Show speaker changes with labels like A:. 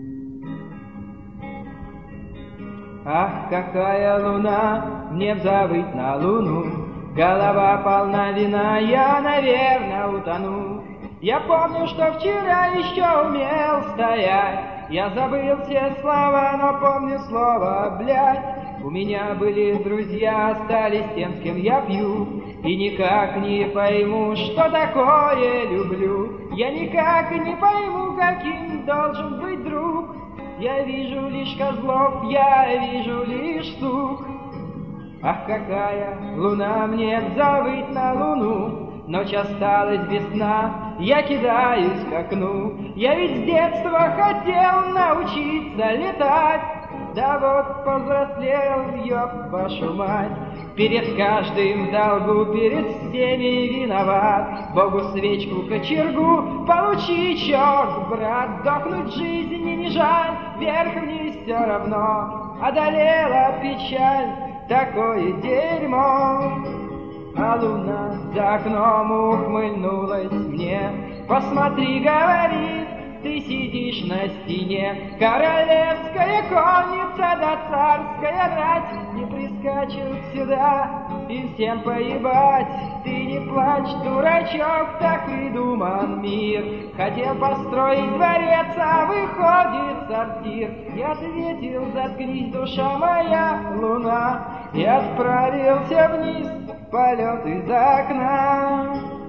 A: Ах, какая луна, мне взавыть на луну, голова полна вина, я, наверное, утону. Я помню, что вчера еще умел стоять, я забыл все слова, но помню слово «блядь». У меня были друзья, остались тем, с кем я пью, и никак не пойму, что такое люблю. Я никак не пойму, каким должен быть друг. Я вижу лишь козлов, я вижу лишь сук. Ах, какая луна, мне б завыть на луну, ночь осталась без сна, я кидаюсь к окну. Я ведь с детства хотел научиться летать, да вот повзрослел, ёб вашу мать. Перед каждым в долгу, перед всеми виноват. Богу свечку, кочергу, получи, черт, брат. Сдохнуть жизни не жаль, вверх-вниз все равно. Одолела печаль, такое дерьмо. А луна за окном ухмыльнулась мне. Посмотри, говорит, ты сидишь на стене. Королевская конница да царская рать не прискачут сюда, и всем поебать. Ты не плачь, дурачок, так придуман мир. Хотел построить дворец, а выходит сортир. Я ответил, заткнись, душа моя, луна, и отправился вниз в полет из окна.